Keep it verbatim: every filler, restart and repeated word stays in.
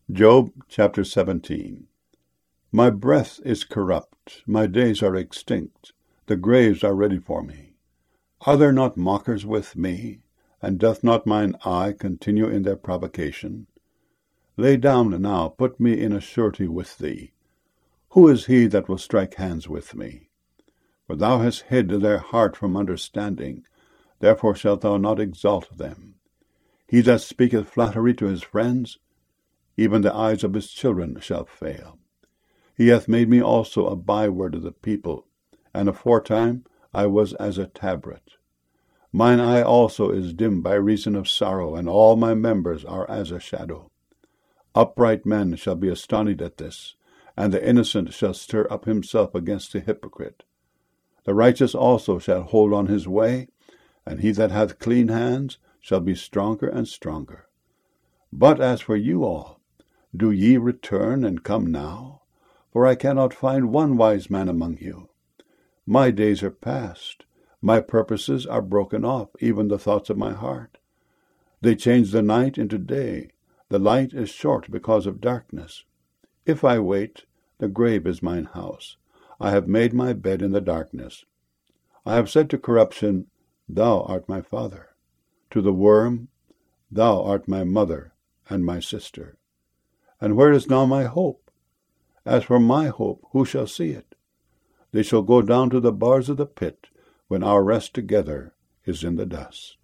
Job chapter seventeen. My breath is corrupt, my days are extinct, the graves are ready for me. Are there not mockers with me, and doth not mine eye continue in their provocation? Lay down now, put me in a surety with thee. Who is he that will strike hands with me? For thou hast hid their heart from understanding, therefore shalt thou not exalt them. He that speaketh flattery to his friends, even the eyes of his children shall fail. He hath made me also a byword of the people, and aforetime I was as a tabret. Mine eye also is dim by reason of sorrow, and all my members are as a shadow. Upright men shall be astonished at this, and the innocent shall stir up himself against the hypocrite. The righteous also shall hold on his way, and he that hath clean hands shall be stronger and stronger. But as for you all, do ye return and come now? For I cannot find one wise man among you. My days are past, my purposes are broken off, even the thoughts of my heart. They change the night into day, the light is short because of darkness. If I wait, the grave is mine house. I have made my bed in the darkness. I have said to corruption, Thou art my father. To the worm, Thou art my mother and my sister. And where is now my hope? As for my hope, who shall see it? They shall go down to the bars of the pit, when our rest together is in the dust.